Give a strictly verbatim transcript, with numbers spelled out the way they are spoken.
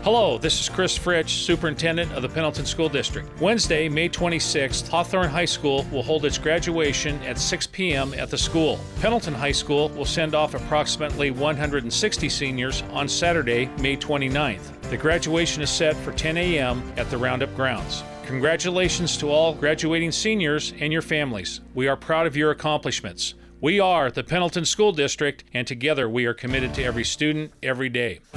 Hello, this is Chris Fritsch, Superintendent of the Pendleton School District. Wednesday, May twenty-sixth, Hawthorne High School will hold its graduation at six p.m. at the school. Pendleton High School will send off approximately one hundred sixty seniors on Saturday, May twenty-ninth. The graduation is set for ten a.m. at the Roundup grounds. Congratulations to all graduating seniors and your families. We are proud of your accomplishments. We are the Pendleton School District, and together we are committed to every student, every day.